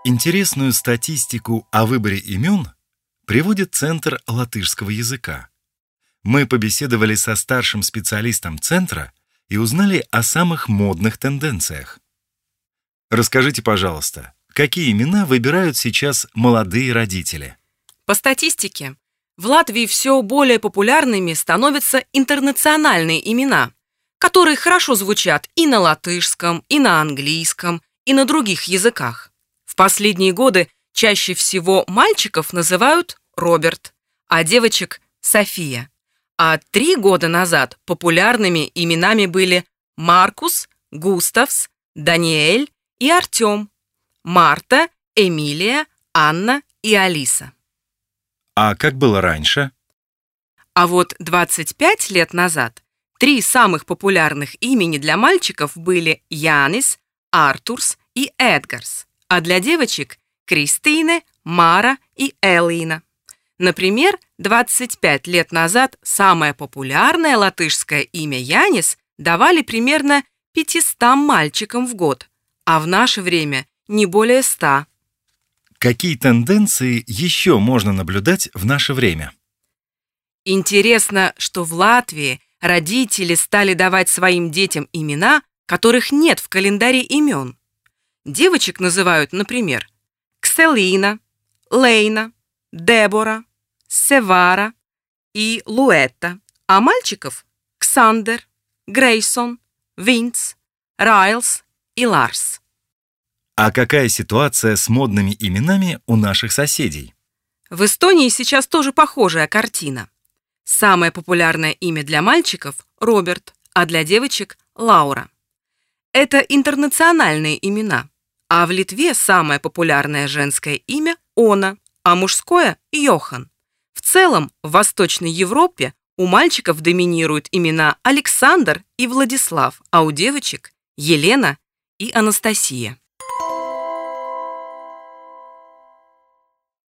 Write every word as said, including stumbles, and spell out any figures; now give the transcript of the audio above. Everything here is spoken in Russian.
Интересную статистику о выборе имен приводит Центр латышского языка. Мы побеседовали со старшим специалистом Центра и узнали о самых модных тенденциях. Расскажите, пожалуйста, какие имена выбирают сейчас молодые родители? По статистике, в Латвии все более популярными становятся интернациональные имена, которые хорошо звучат и на латышском, и на английском, и на других языках. В последние годы чаще всего мальчиков называют Роберт, а девочек – София. А три года назад популярными именами были Маркус, Густавс, Даниэль и Артем, Марта, Эмилия, Анна и Алиса. А как было раньше? А вот двадцать пять лет назад три самых популярных имени для мальчиков были Янис, Артурс и Эдгарс, а для девочек – Кристине, Мара и Элина. Например, двадцать пять лет назад самое популярное латышское имя Янис давали примерно пятистам мальчикам в год, а в наше время не более ста. Какие тенденции еще можно наблюдать в наше время? Интересно, что в Латвии родители стали давать своим детям имена, которых нет в календаре имен. Девочек называют, например, Кселина, Лейна, Дебора, Севара и Луэтта, а мальчиков – Ксандер, Грейсон, Винц, Райлс и Ларс. А какая ситуация с модными именами у наших соседей? В Эстонии сейчас тоже похожая картина. Самое популярное имя для мальчиков – Роберт, а для девочек – Лаура. Это интернациональные имена, а в Литве самое популярное женское имя – Она, а мужское – Йохан. В целом, в Восточной Европе у мальчиков доминируют имена Александр и Владислав, а у девочек – Елена и Анастасия.